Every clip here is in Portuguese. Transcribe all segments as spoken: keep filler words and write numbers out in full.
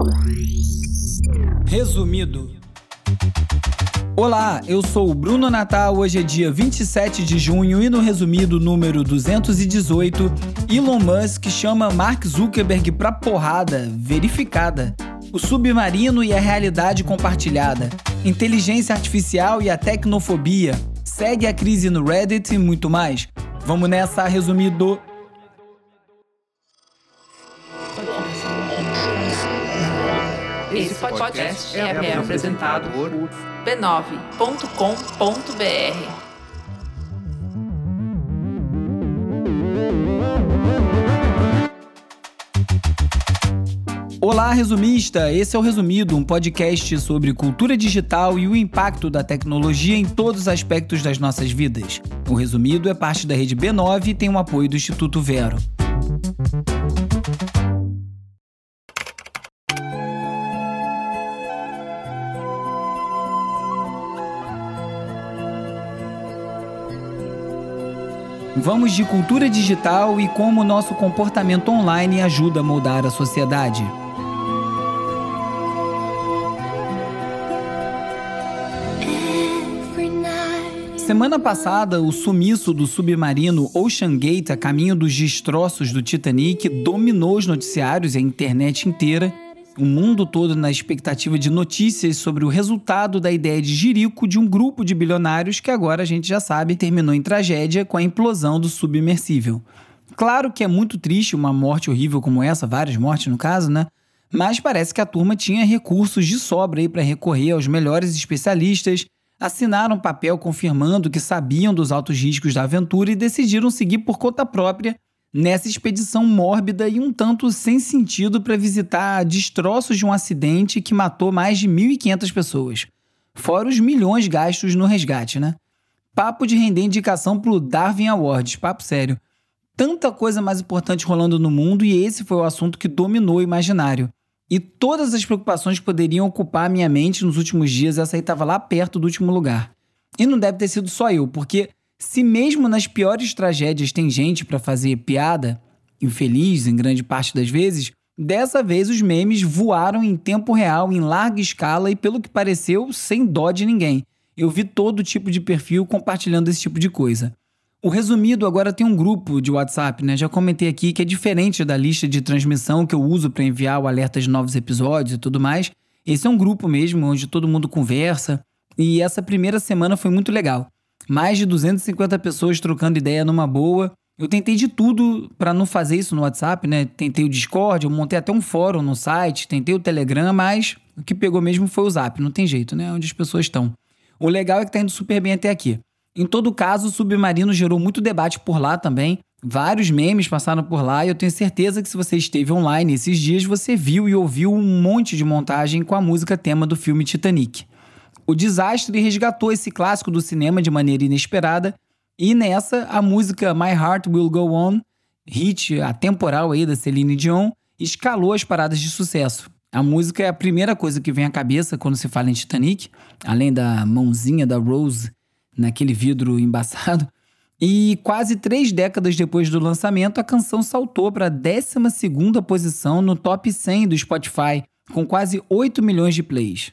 Resumido. Olá, eu sou o Bruno Natal, hoje é dia vinte e sete de junho e no resumido número duzentos e dezoito, Elon Musk chama Mark Zuckerberg pra porrada verificada. O submarino e a realidade compartilhada, inteligência artificial e a tecnofobia, segue a crise no Reddit e muito mais. Vamos nessa, resumido. Esse podcast é, é apresentado por b nove ponto com ponto b r. Olá, resumista! Esse é o Resumido, um podcast sobre cultura digital e o impacto da tecnologia em todos os aspectos das nossas vidas. O Resumido é parte da rede B nove e tem o apoio do Instituto Vero. Vamos de cultura digital e como o nosso comportamento online ajuda a moldar a sociedade. Semana passada, o sumiço do submarino Ocean Gate a caminho dos destroços do Titanic dominou os noticiários e a internet inteira, o mundo todo na expectativa de notícias sobre o resultado da ideia de jirico de um grupo de bilionários que agora a gente já sabe terminou em tragédia com a implosão do submersível. Claro que é muito triste uma morte horrível como essa, várias mortes no caso, né? Mas parece que a turma tinha recursos de sobra aí para recorrer aos melhores especialistas, assinaram um papel confirmando que sabiam dos altos riscos da aventura e decidiram seguir por conta própria nessa expedição mórbida e um tanto sem sentido para visitar destroços de um acidente que matou mais de mil e quinhentas pessoas. Fora os milhões gastos no resgate, né? Papo de render indicação pro Darwin Awards, papo sério. Tanta coisa mais importante rolando no mundo e esse foi o assunto que dominou o imaginário. E todas as preocupações que poderiam ocupar a minha mente nos últimos dias, essa aí estava lá perto do último lugar. E não deve ter sido só eu, porque se mesmo nas piores tragédias tem gente para fazer piada, infeliz em grande parte das vezes, dessa vez os memes voaram em tempo real, em larga escala e, pelo que pareceu, sem dó de ninguém. Eu vi todo tipo de perfil compartilhando esse tipo de coisa. O Resumido agora tem um grupo de WhatsApp, né? Já comentei aqui que é diferente da lista de transmissão que eu uso para enviar o alerta de novos episódios e tudo mais. Esse é um grupo mesmo, onde todo mundo conversa. E essa primeira semana foi muito legal. Mais de duzentas e cinquenta pessoas trocando ideia numa boa. Eu tentei de tudo para não fazer isso no WhatsApp, né? Tentei o Discord, eu montei até um fórum no site, tentei o Telegram, mas o que pegou mesmo foi o Zap, não tem jeito, né? Onde as pessoas estão. O legal é que tá indo super bem até aqui. Em todo caso, o Submarino gerou muito debate por lá também. Vários memes passaram por lá e eu tenho certeza que se você esteve online esses dias, você viu e ouviu um monte de montagem com a música tema do filme Titanic. O desastre resgatou esse clássico do cinema de maneira inesperada e nessa, a música My Heart Will Go On, hit atemporal aí da Celine Dion, escalou as paradas de sucesso. A música é a primeira coisa que vem à cabeça quando se fala em Titanic, além da mãozinha da Rose naquele vidro embaçado. E quase três décadas depois do lançamento, a canção saltou para a décima segunda posição no top cem do Spotify, com quase oito milhões de plays.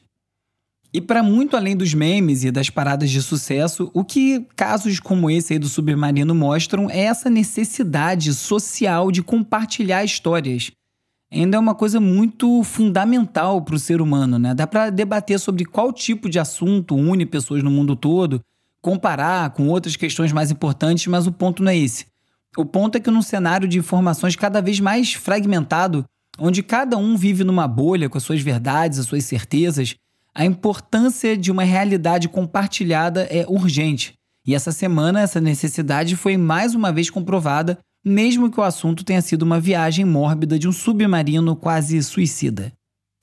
E para muito além dos memes e das paradas de sucesso, o que casos como esse aí do Submarino mostram é essa necessidade social de compartilhar histórias. Ainda é uma coisa muito fundamental para o ser humano, né? Dá para debater sobre qual tipo de assunto une pessoas no mundo todo, comparar com outras questões mais importantes, mas o ponto não é esse. O ponto é que num cenário de informações cada vez mais fragmentado, onde cada um vive numa bolha com as suas verdades, as suas certezas, a importância de uma realidade compartilhada é urgente. E essa semana essa necessidade foi mais uma vez comprovada, mesmo que o assunto tenha sido uma viagem mórbida de um submarino quase suicida.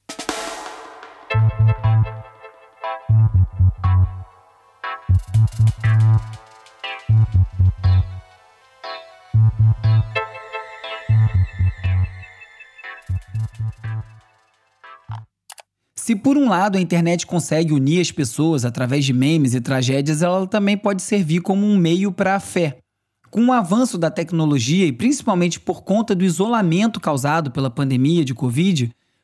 Se por um lado a internet consegue unir as pessoas através de memes e tragédias, ela também pode servir como um meio para a fé. Com o avanço da tecnologia e principalmente por conta do isolamento causado pela pandemia de Covid,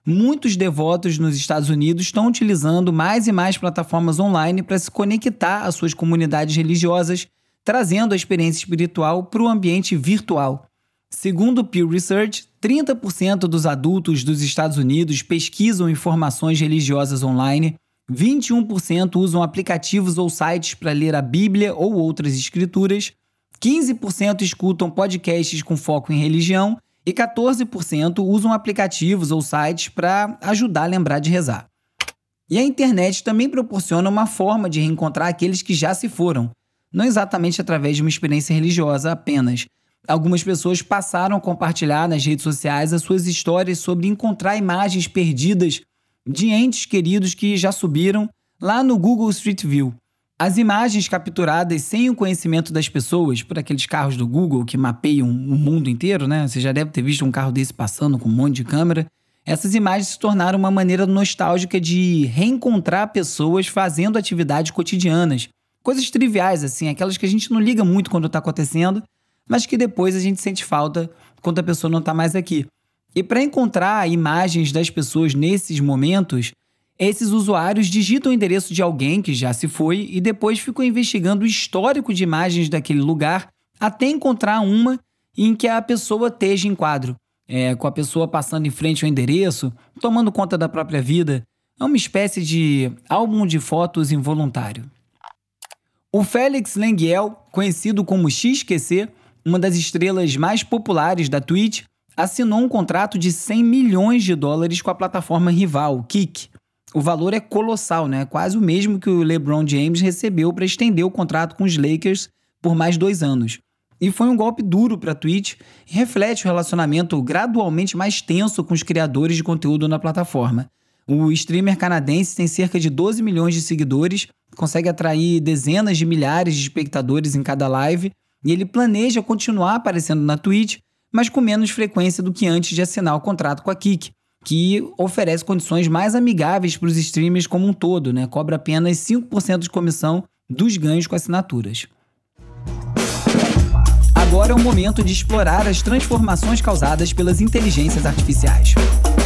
muitos devotos nos Estados Unidos estão utilizando mais e mais plataformas online para se conectar às suas comunidades religiosas, trazendo a experiência espiritual para o ambiente virtual. Segundo o Pew Research, trinta por cento dos adultos dos Estados Unidos pesquisam informações religiosas online, vinte e um por cento usam aplicativos ou sites para ler a Bíblia ou outras escrituras, quinze por cento escutam podcasts com foco em religião e quatorze por cento usam aplicativos ou sites para ajudar a lembrar de rezar. E a internet também proporciona uma forma de reencontrar aqueles que já se foram, não exatamente através de uma experiência religiosa apenas. Algumas pessoas passaram a compartilhar nas redes sociais as suas histórias sobre encontrar imagens perdidas de entes queridos que já subiram lá no Google Street View. As imagens capturadas sem o conhecimento das pessoas, por aqueles carros do Google que mapeiam o mundo inteiro, né? Você já deve ter visto um carro desse passando com um monte de câmera. Essas imagens se tornaram uma maneira nostálgica de reencontrar pessoas fazendo atividades cotidianas. Coisas triviais, assim, aquelas que a gente não liga muito quando está acontecendo, mas que depois a gente sente falta quando a pessoa não está mais aqui. E para encontrar imagens das pessoas nesses momentos, esses usuários digitam o endereço de alguém que já se foi e depois ficam investigando o histórico de imagens daquele lugar até encontrar uma em que a pessoa esteja em quadro, é, com a pessoa passando em frente ao endereço, tomando conta da própria vida. É uma espécie de álbum de fotos involuntário. O Félix Lenguiel, conhecido como X Q C, uma das estrelas mais populares da Twitch, assinou um contrato de cem milhões de dólares com a plataforma rival, Kick. O valor é colossal, né? Quase o mesmo que o LeBron James recebeu para estender o contrato com os Lakers por mais dois anos. E foi um golpe duro para a Twitch e reflete o relacionamento gradualmente mais tenso com os criadores de conteúdo na plataforma. O streamer canadense tem cerca de doze milhões de seguidores, consegue atrair dezenas de milhares de espectadores em cada live e ele planeja continuar aparecendo na Twitch, mas com menos frequência do que antes de assinar o contrato com a Kick, que oferece condições mais amigáveis para os streamers como um todo, né? Cobra apenas cinco por cento de comissão dos ganhos com assinaturas. Agora é o momento de explorar as transformações causadas pelas inteligências artificiais.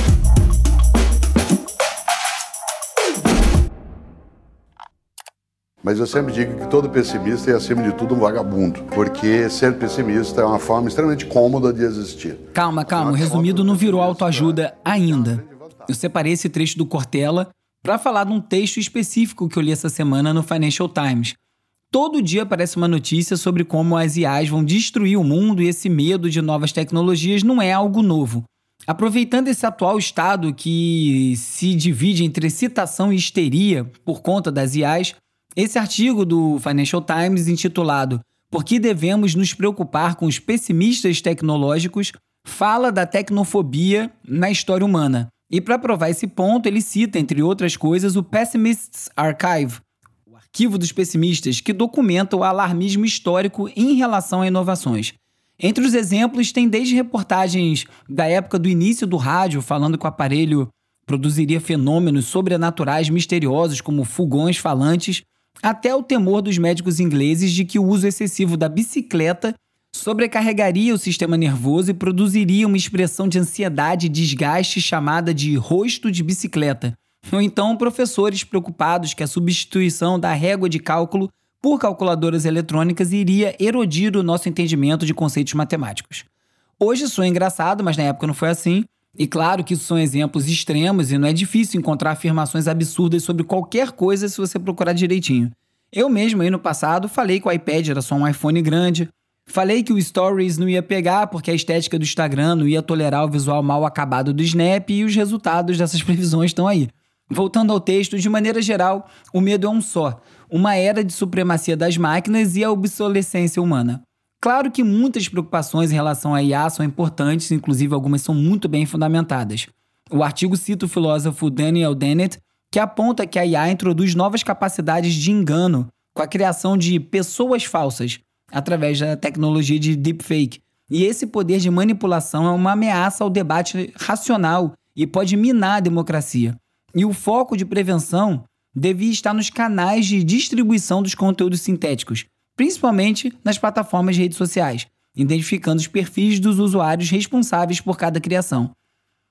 Mas eu sempre digo que todo pessimista é, acima de tudo, um vagabundo, porque ser pessimista é uma forma extremamente cômoda de existir. Calma, calma, o resumido não virou autoajuda ainda. Eu separei esse trecho do Cortella para falar de um texto específico que eu li essa semana no Financial Times. Todo dia aparece uma notícia sobre como as I As vão destruir o mundo e esse medo de novas tecnologias não é algo novo. Aproveitando esse atual estado que se divide entre excitação e histeria por conta das I As, esse artigo do Financial Times, intitulado Por que devemos nos preocupar com os pessimistas tecnológicos, fala da tecnofobia na história humana. E para provar esse ponto, ele cita, entre outras coisas, o Pessimists Archive, o arquivo dos pessimistas, que documenta o alarmismo histórico em relação a inovações. Entre os exemplos, tem desde reportagens da época do início do rádio, falando que o aparelho produziria fenômenos sobrenaturais misteriosos, como fogões falantes, até o temor dos médicos ingleses de que o uso excessivo da bicicleta sobrecarregaria o sistema nervoso e produziria uma expressão de ansiedade e desgaste chamada de rosto de bicicleta. Ou então professores preocupados que a substituição da régua de cálculo por calculadoras eletrônicas iria erodir o nosso entendimento de conceitos matemáticos. Hoje soa engraçado, mas na época não foi assim. E claro que isso são exemplos extremos e não é difícil encontrar afirmações absurdas sobre qualquer coisa se você procurar direitinho. Eu mesmo aí no passado falei que o iPad era só um iPhone grande, falei que o Stories não ia pegar porque a estética do Instagram não ia tolerar o visual mal acabado do Snap e os resultados dessas previsões estão aí. Voltando ao texto, de maneira geral, o medo é um só, uma era de supremacia das máquinas e a obsolescência humana. Claro que muitas preocupações em relação à I A são importantes, inclusive algumas são muito bem fundamentadas. O artigo cita o filósofo Daniel Dennett, que aponta que a I A introduz novas capacidades de engano com a criação de pessoas falsas, através da tecnologia de deepfake. E esse poder de manipulação é uma ameaça ao debate racional e pode minar a democracia. E o foco de prevenção devia estar nos canais de distribuição dos conteúdos sintéticos, principalmente nas plataformas de redes sociais, identificando os perfis dos usuários responsáveis por cada criação.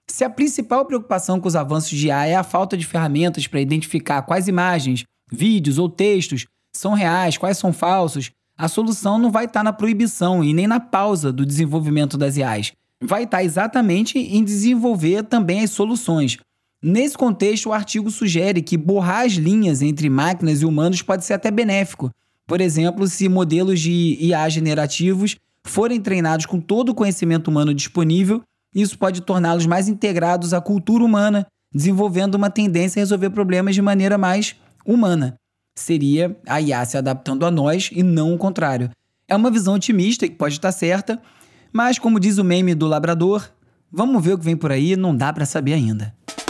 Se a principal preocupação com os avanços de I A é a falta de ferramentas para identificar quais imagens, vídeos ou textos são reais, quais são falsos, a solução não vai estar na proibição e nem na pausa do desenvolvimento das I As. Vai estar exatamente em desenvolver também as soluções. Nesse contexto, o artigo sugere que borrar as linhas entre máquinas e humanos pode ser até benéfico. Por exemplo, se modelos de I A generativos forem treinados com todo o conhecimento humano disponível, isso pode torná-los mais integrados à cultura humana, desenvolvendo uma tendência a resolver problemas de maneira mais humana. Seria a I A se adaptando a nós e não o contrário. É uma visão otimista que pode estar certa, mas como diz o meme do labrador, vamos ver o que vem por aí, não dá para saber ainda.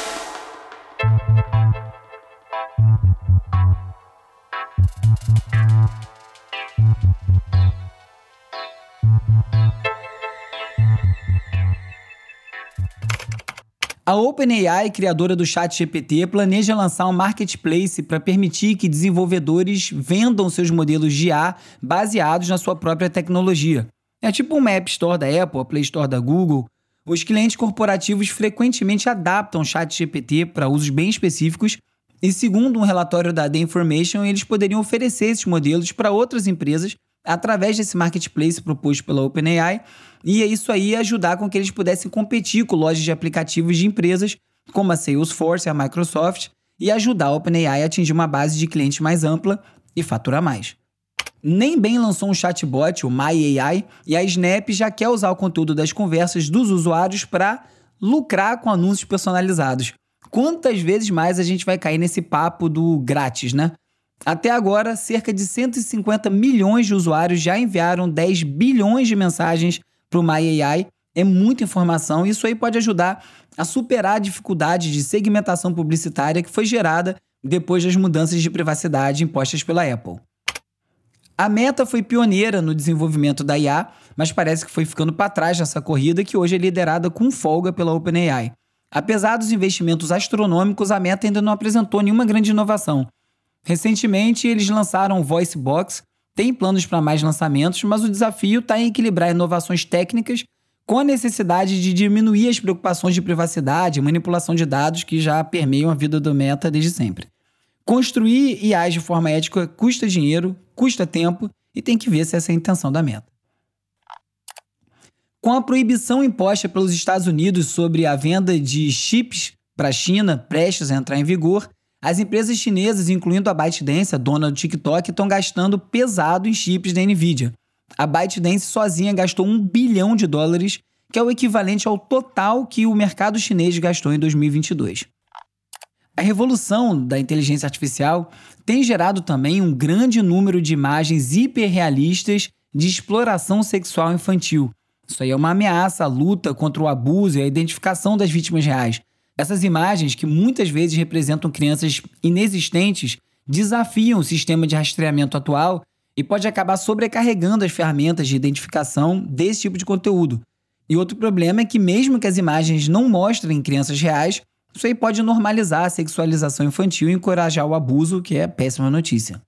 A OpenAI, criadora do ChatGPT, planeja lançar um marketplace para permitir que desenvolvedores vendam seus modelos de I A baseados na sua própria tecnologia. É tipo uma App Store da Apple, a Play Store da Google. Os clientes corporativos frequentemente adaptam o ChatGPT para usos bem específicos e, segundo um relatório da The Information, eles poderiam oferecer esses modelos para outras empresas através desse marketplace proposto pela OpenAI, e isso aí ia ajudar com que eles pudessem competir com lojas de aplicativos de empresas como a Salesforce e a Microsoft e ajudar a OpenAI a atingir uma base de clientes mais ampla e faturar mais. Nem bem lançou um chatbot, o MyAI, e a Snap já quer usar o conteúdo das conversas dos usuários para lucrar com anúncios personalizados. Quantas vezes mais a gente vai cair nesse papo do grátis, né? Até agora, cerca de cento e cinquenta milhões de usuários já enviaram dez bilhões de mensagens para o MyAI. É muita informação e isso aí pode ajudar a superar a dificuldade de segmentação publicitária que foi gerada depois das mudanças de privacidade impostas pela Apple. A Meta foi pioneira no desenvolvimento da I A, mas parece que foi ficando para trás nessa corrida que hoje é liderada com folga pela OpenAI. Apesar dos investimentos astronômicos, a Meta ainda não apresentou nenhuma grande inovação. Recentemente, eles lançaram o Voice Box, tem planos para mais lançamentos, mas o desafio está em equilibrar inovações técnicas com a necessidade de diminuir as preocupações de privacidade e manipulação de dados que já permeiam a vida do Meta desde sempre. Construir I As de forma ética custa dinheiro, custa tempo e tem que ver se essa é a intenção da Meta. Com a proibição imposta pelos Estados Unidos sobre a venda de chips para a China prestes a entrar em vigor, as empresas chinesas, incluindo a ByteDance, a dona do TikTok, estão gastando pesado em chips da NVIDIA. A ByteDance sozinha gastou um bilhão de dólares, que é o equivalente ao total que o mercado chinês gastou em dois mil e vinte e dois. A revolução da inteligência artificial tem gerado também um grande número de imagens hiperrealistas de exploração sexual infantil. Isso aí é uma ameaça à luta contra o abuso e a identificação das vítimas reais. Essas imagens, que muitas vezes representam crianças inexistentes, desafiam o sistema de rastreamento atual e pode acabar sobrecarregando as ferramentas de identificação desse tipo de conteúdo. E outro problema é que mesmo que as imagens não mostrem crianças reais, isso aí pode normalizar a sexualização infantil e encorajar o abuso, que é péssima notícia.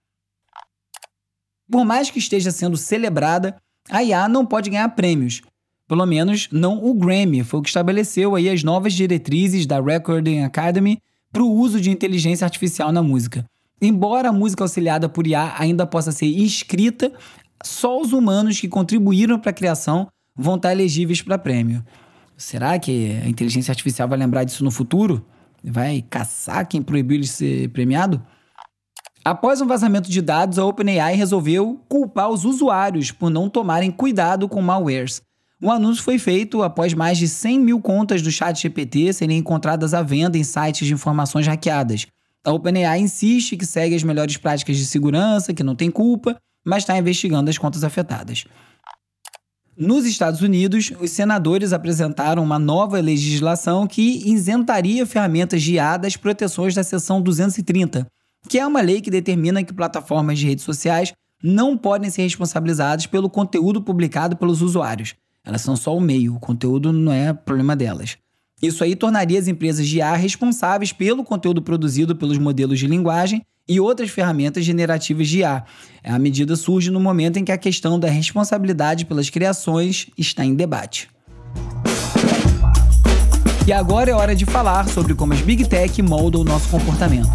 Por mais que esteja sendo celebrada, a I A não pode ganhar prêmios. Pelo menos não o Grammy, foi o que estabeleceu aí as novas diretrizes da Recording Academy para o uso de inteligência artificial na música. Embora a música auxiliada por I A ainda possa ser escrita, só os humanos que contribuíram para a criação vão estar elegíveis para prêmio. Será que a inteligência artificial vai lembrar disso no futuro? Vai caçar quem proibiu ele de ser premiado? Após um vazamento de dados, a OpenAI resolveu culpar os usuários por não tomarem cuidado com malwares. O anúncio foi feito após mais de cem mil contas do ChatGPT serem encontradas à venda em sites de informações hackeadas. A OpenAI insiste que segue as melhores práticas de segurança, que não tem culpa, mas está investigando as contas afetadas. Nos Estados Unidos, os senadores apresentaram uma nova legislação que isentaria ferramentas de I A das proteções da seção duzentos e trinta, que é uma lei que determina que plataformas de redes sociais não podem ser responsabilizadas pelo conteúdo publicado pelos usuários. Elas são só o meio, o conteúdo não é problema delas. Isso aí tornaria as empresas de I A responsáveis pelo conteúdo produzido pelos modelos de linguagem e outras ferramentas generativas de I A. A medida surge no momento em que a questão da responsabilidade pelas criações está em debate. E agora é hora de falar sobre como as Big Tech moldam o nosso comportamento.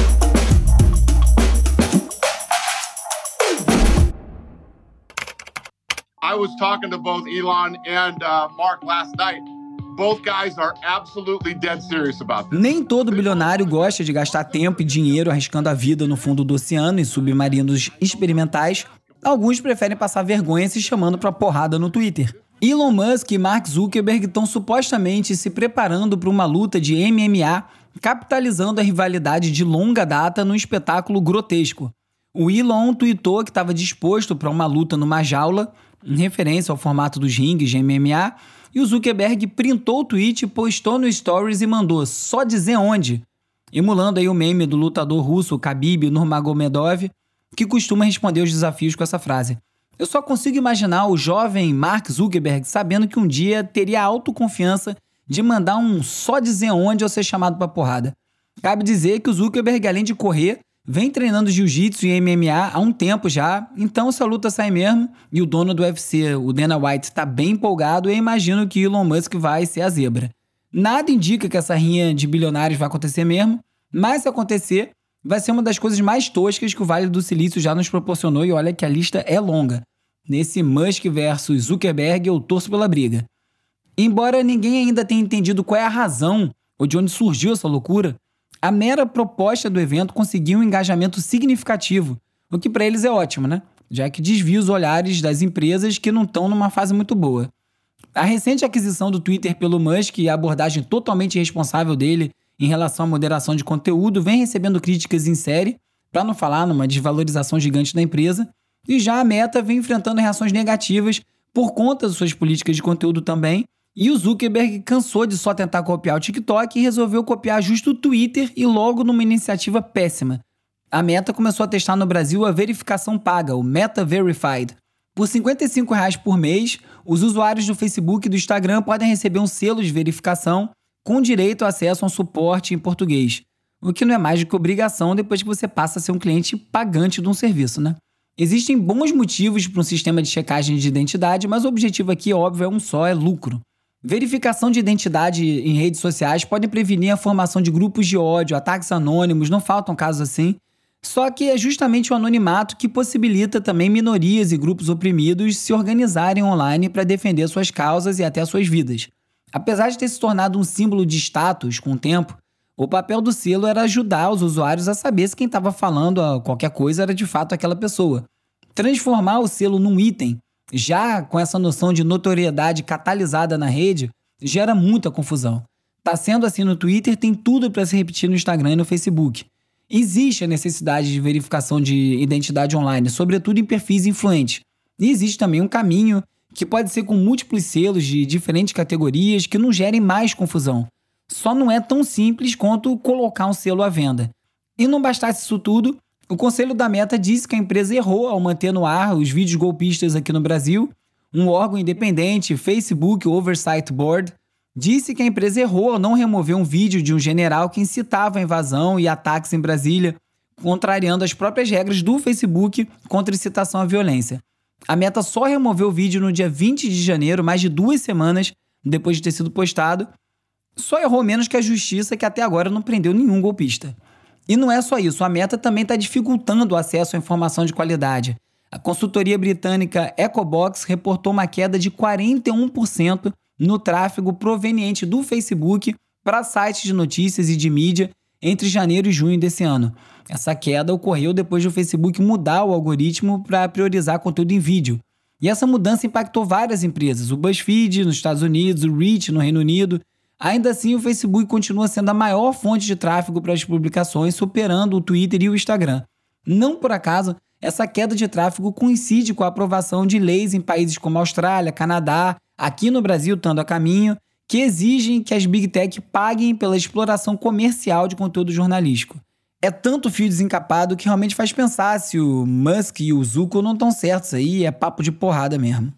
I was talking to both Elon and uh, Mark last night. Both guys are absolutely dead serious about this. Nem todo bilionário gosta de gastar tempo e dinheiro arriscando a vida no fundo do oceano em submarinos experimentais. Alguns preferem passar vergonha se chamando pra porrada no Twitter. Elon Musk e Mark Zuckerberg estão supostamente se preparando para uma luta de M M A, capitalizando a rivalidade de longa data num espetáculo grotesco. O Elon tweetou que estava disposto para uma luta numa jaula, em referência ao formato dos ringues de M M A, e o Zuckerberg printou o tweet, postou no Stories e mandou só dizer onde, emulando aí o meme do lutador russo Khabib Nurmagomedov, que costuma responder os desafios com essa frase. Eu só consigo imaginar o jovem Mark Zuckerberg sabendo que um dia teria a autoconfiança de mandar um só dizer onde ao ser chamado pra porrada. Cabe dizer que o Zuckerberg, além de correr, vem treinando jiu-jitsu e M M A há um tempo já, então se a luta sai mesmo e o dono do U F C, o Dana White, tá bem empolgado, eu imagino que Elon Musk vai ser a zebra. Nada indica que essa rinha de bilionários vai acontecer mesmo, mas se acontecer, vai ser uma das coisas mais toscas que o Vale do Silício já nos proporcionou e olha que a lista é longa. Nesse Musk versus Zuckerberg, eu torço pela briga. Embora ninguém ainda tenha entendido qual é a razão ou de onde surgiu essa loucura, a mera proposta do evento conseguiu um engajamento significativo, o que para eles é ótimo, né? Já que desvia os olhares das empresas que não estão numa fase muito boa. A recente aquisição do Twitter pelo Musk e a abordagem totalmente irresponsável dele em relação à moderação de conteúdo vem recebendo críticas em série, para não falar numa desvalorização gigante da empresa, e já a Meta vem enfrentando reações negativas por conta das suas políticas de conteúdo também, e o Zuckerberg cansou de só tentar copiar o TikTok e resolveu copiar justo o Twitter e logo numa iniciativa péssima. A Meta começou a testar no Brasil a verificação paga, o Meta Verified. Por cinquenta e cinco reais por mês, os usuários do Facebook e do Instagram podem receber um selo de verificação com direito a acesso a um suporte em português, o que não é mais do que obrigação depois que você passa a ser um cliente pagante de um serviço, né? Existem bons motivos para um sistema de checagem de identidade, mas o objetivo aqui, óbvio, é um só, é lucro. Verificação de identidade em redes sociais pode prevenir a formação de grupos de ódio, ataques anônimos, não faltam casos assim. Só que é justamente o anonimato que possibilita também minorias e grupos oprimidos se organizarem online para defender suas causas e até suas vidas. Apesar de ter se tornado um símbolo de status com o tempo, o papel do selo era ajudar os usuários a saber se quem estava falando qualquer coisa era de fato aquela pessoa. Transformar o selo num item, já com essa noção de notoriedade catalisada na rede, gera muita confusão. Tá sendo assim no Twitter, tem tudo para se repetir no Instagram e no Facebook. Existe a necessidade de verificação de identidade online, sobretudo em perfis influentes. E existe também um caminho que pode ser com múltiplos selos de diferentes categorias que não gerem mais confusão. Só não é tão simples quanto colocar um selo à venda. E não bastasse isso tudo, o Conselho da Meta disse que a empresa errou ao manter no ar os vídeos golpistas aqui no Brasil. Um órgão independente, Facebook Oversight Board, disse que a empresa errou ao não remover um vídeo de um general que incitava a invasão e ataques em Brasília, contrariando as próprias regras do Facebook contra incitação à violência. A Meta só removeu o vídeo no dia vinte de janeiro, mais de duas semanas depois de ter sido postado. Só errou menos que a justiça, que até agora não prendeu nenhum golpista. E não é só isso, a Meta também está dificultando o acesso à informação de qualidade. A consultoria britânica Ecobox reportou uma queda de quarenta e um por cento no tráfego proveniente do Facebook para sites de notícias e de mídia entre janeiro e junho desse ano. Essa queda ocorreu depois do Facebook mudar o algoritmo para priorizar conteúdo em vídeo. E essa mudança impactou várias empresas, o BuzzFeed nos Estados Unidos, o Reach no Reino Unido. Ainda assim, o Facebook continua sendo a maior fonte de tráfego para as publicações, superando o Twitter e o Instagram. Não por acaso, essa queda de tráfego coincide com a aprovação de leis em países como Austrália, Canadá, aqui no Brasil estando a caminho, que exigem que as Big Tech paguem pela exploração comercial de conteúdo jornalístico. É tanto fio desencapado que realmente faz pensar se o Musk e o Zuko não estão certos aí, é papo de porrada mesmo.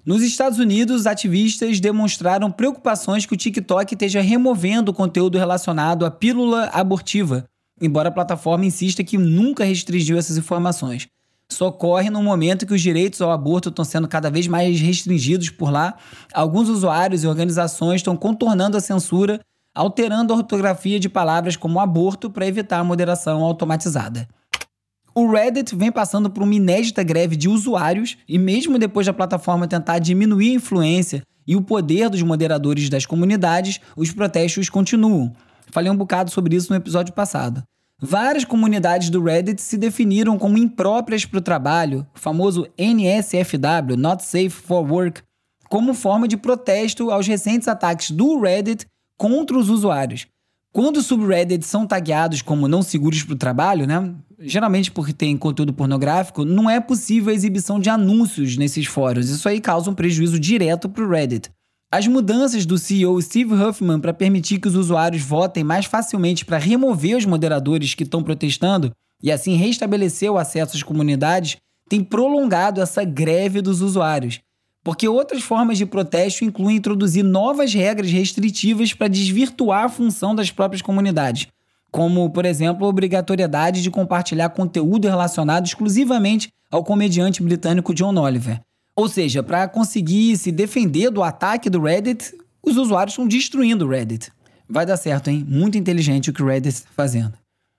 Nos Estados Unidos, ativistas demonstraram preocupações que o TikTok esteja removendo conteúdo relacionado à pílula abortiva, embora a plataforma insista que nunca restringiu essas informações. Só ocorre no momento que os direitos ao aborto estão sendo cada vez mais restringidos por lá. Alguns usuários e organizações estão contornando a censura, alterando a ortografia de palavras como aborto para evitar a moderação automatizada. O Reddit vem passando por uma inédita greve de usuários e mesmo depois da plataforma tentar diminuir a influência e o poder dos moderadores das comunidades, os protestos continuam. Falei um bocado sobre isso no episódio passado. Várias comunidades do Reddit se definiram como impróprias para o trabalho, o famoso N S F W, Not Safe for Work, como forma de protesto aos recentes ataques do Reddit contra os usuários. Quando os subreddits são tagueados como não seguros para o trabalho, né, geralmente porque tem conteúdo pornográfico, não é possível a exibição de anúncios nesses fóruns. Isso aí causa um prejuízo direto para o Reddit. As mudanças do C E O Steve Huffman para permitir que os usuários votem mais facilmente para remover os moderadores que estão protestando e assim restabelecer o acesso às comunidades tem prolongado essa greve dos usuários. Porque outras formas de protesto incluem introduzir novas regras restritivas para desvirtuar a função das próprias comunidades, como, por exemplo, a obrigatoriedade de compartilhar conteúdo relacionado exclusivamente ao comediante britânico John Oliver. Ou seja, para conseguir se defender do ataque do Reddit, os usuários estão destruindo o Reddit. Vai dar certo, hein? Muito inteligente o que o Reddit está fazendo.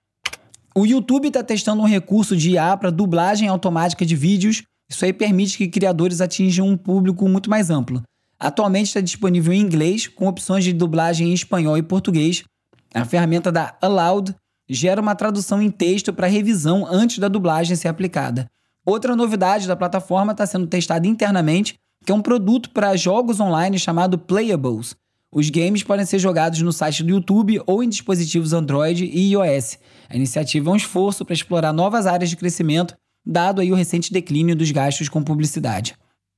O YouTube está testando um recurso de I A para dublagem automática de vídeos. Isso aí permite que criadores atinjam um público muito mais amplo. Atualmente está disponível em inglês, com opções de dublagem em espanhol e português. A ferramenta da Aloud gera uma tradução em texto para revisão antes da dublagem ser aplicada. Outra novidade da plataforma está sendo testada internamente, que é um produto para jogos online chamado Playables. Os games podem ser jogados no site do YouTube ou em dispositivos Android e iOS. A iniciativa é um esforço para explorar novas áreas de crescimento, dado aí o recente declínio dos gastos com publicidade.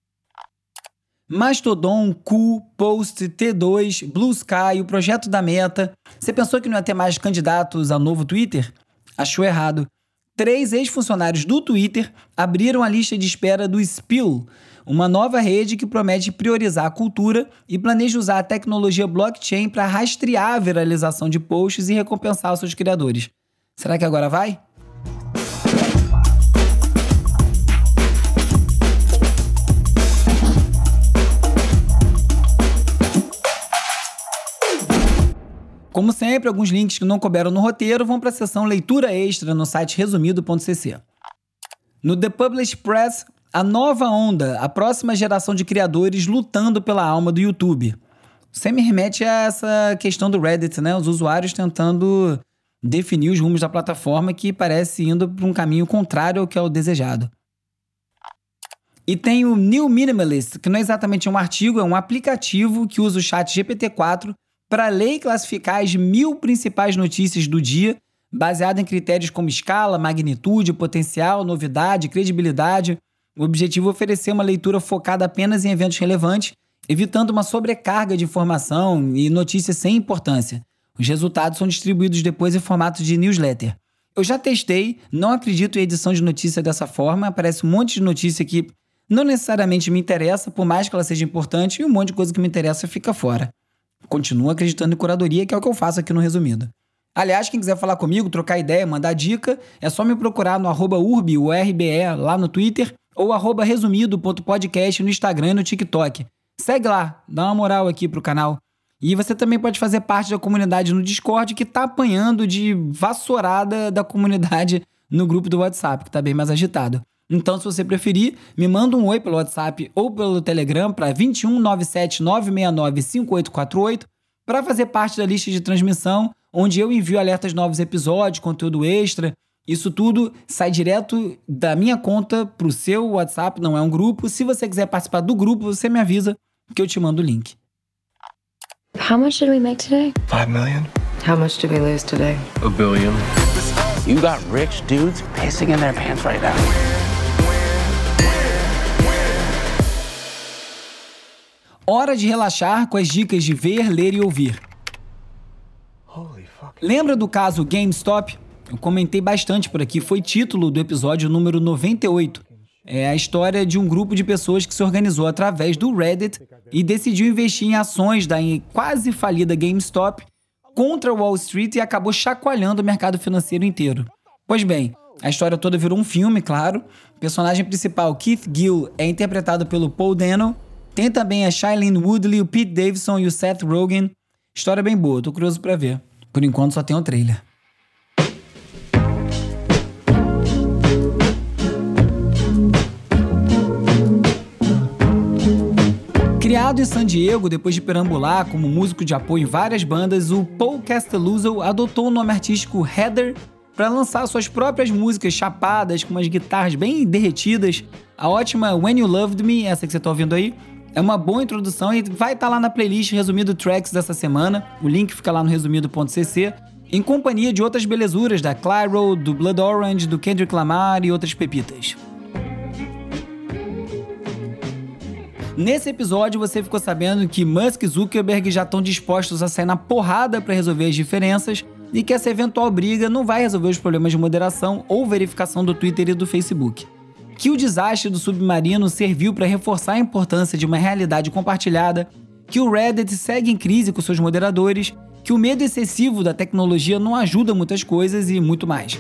Mastodon, Q, Post, T dois, Blue Sky, o projeto da Meta. Você pensou que não ia ter mais candidatos ao novo Twitter? Achou errado. Três ex-funcionários do Twitter abriram a lista de espera do Spill, uma nova rede que promete priorizar a cultura e planeja usar a tecnologia blockchain para rastrear a viralização de posts e recompensar os seus criadores. Será que agora vai? Como sempre, alguns links que não couberam no roteiro vão para a seção leitura extra no site resumido ponto c c. No The Published Press, a nova onda, a próxima geração de criadores lutando pela alma do YouTube. Você me remete a essa questão do Reddit, né? Os usuários tentando definir os rumos da plataforma que parece indo para um caminho contrário ao que é o desejado. E tem o New Minimalist, que não é exatamente um artigo, é um aplicativo que usa o chat G P T quatro para ler e classificar as mil principais notícias do dia, baseado em critérios como escala, magnitude, potencial, novidade, credibilidade. O objetivo é oferecer uma leitura focada apenas em eventos relevantes, evitando uma sobrecarga de informação e notícias sem importância. Os resultados são distribuídos depois em formato de newsletter. Eu já testei, não acredito em edição de notícia dessa forma, aparece um monte de notícia que não necessariamente me interessa, por mais que ela seja importante, e um monte de coisa que me interessa fica fora. Continuo acreditando em curadoria, que é o que eu faço aqui no Resumido. Aliás, quem quiser falar comigo, trocar ideia, mandar dica, é só me procurar no arroba urbi, o R B E, lá no Twitter, ou arroba resumido ponto podcast no Instagram e no TikTok. Segue lá, dá uma moral aqui pro canal. E você também pode fazer parte da comunidade no Discord, que tá apanhando de vassourada da comunidade no grupo do WhatsApp, que tá bem mais agitado. Então, se você preferir, me manda um oi pelo WhatsApp ou pelo Telegram para vinte e um, nove sete, nove seis nove, cinco oito quatro oito para fazer parte da lista de transmissão, onde eu envio alertas de novos episódios, conteúdo extra. Isso tudo sai direto da minha conta para o seu WhatsApp, não é um grupo. Se você quiser participar do grupo, você me avisa que eu te mando o link. How much did we make today? Five million. How much did we lose today? A billion. You got rich dudes pissing in their pants right now. Hora de relaxar com as dicas de ver, ler e ouvir. Lembra do caso GameStop? Eu comentei bastante por aqui, foi título do episódio número noventa e oito. É a história de um grupo de pessoas que se organizou através do Reddit e decidiu investir em ações da quase falida GameStop contra Wall Street e acabou chacoalhando o mercado financeiro inteiro. Pois bem, a história toda virou um filme, claro. O personagem principal, Keith Gill, é interpretado pelo Paul Dano. Tem também a Shailene Woodley, o Pete Davidson e o Seth Rogen. História bem boa, tô curioso pra ver. Por enquanto só tem o trailer. Criado em San Diego, depois de perambular como músico de apoio em várias bandas, o Paul Castelluzzo adotou o nome artístico Heather para lançar suas próprias músicas chapadas, com umas guitarras bem derretidas. A ótima When You Loved Me, essa que você tá ouvindo aí, é uma boa introdução e vai estar tá lá na playlist Resumido Tracks dessa semana. O link fica lá no resumido ponto c c, em companhia de outras belezuras da Clairo, do Blood Orange, do Kendrick Lamar e outras pepitas. Nesse episódio você ficou sabendo que Musk e Zuckerberg já estão dispostos a sair na porrada para resolver as diferenças e que essa eventual briga não vai resolver os problemas de moderação ou verificação do Twitter e do Facebook. Que o desastre do submarino serviu para reforçar a importância de uma realidade compartilhada, que o Reddit segue em crise com seus moderadores, que o medo excessivo da tecnologia não ajuda muitas coisas e muito mais.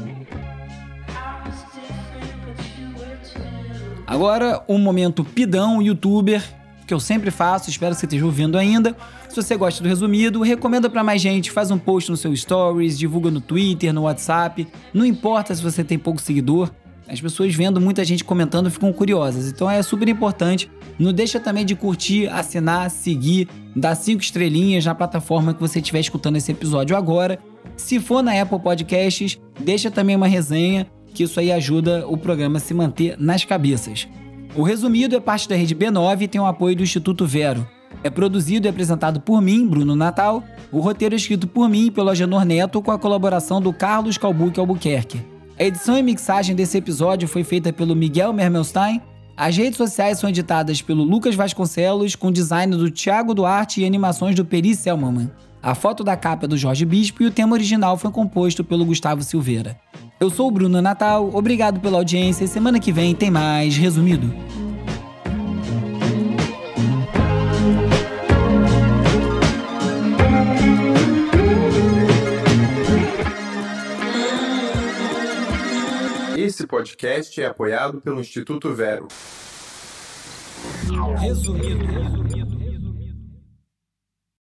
Agora, um momento pidão youtuber, que eu sempre faço, espero que você esteja ouvindo ainda. Se você gosta do resumido, recomenda pra mais gente, faz um post no seu stories, divulga no Twitter, no WhatsApp. Não importa se você tem pouco seguidor, as pessoas vendo muita gente comentando ficam curiosas, então é super importante. Não deixa também de curtir, assinar, seguir, dar cinco estrelinhas na plataforma que você estiver escutando esse episódio agora. Se for na Apple Podcasts, deixa também uma resenha, que isso aí ajuda o programa a se manter nas cabeças. O Resumido é parte da Rede B nove e tem o apoio do Instituto Vero. É produzido e apresentado por mim, Bruno Natal. O roteiro é escrito por mim e pelo Agenor Neto, com a colaboração do Carlos Calbuque Albuquerque. A edição e mixagem desse episódio foi feita pelo Miguel Mermelstein. As redes sociais são editadas pelo Lucas Vasconcelos, com design do Thiago Duarte e animações do Peri Selmanman. A foto da capa é do Jorge Bispo e o tema original foi composto pelo Gustavo Silveira. Eu sou o Bruno Natal, obrigado pela audiência e semana que vem tem mais Resumido. Esse podcast é apoiado pelo Instituto Vero. Resumido.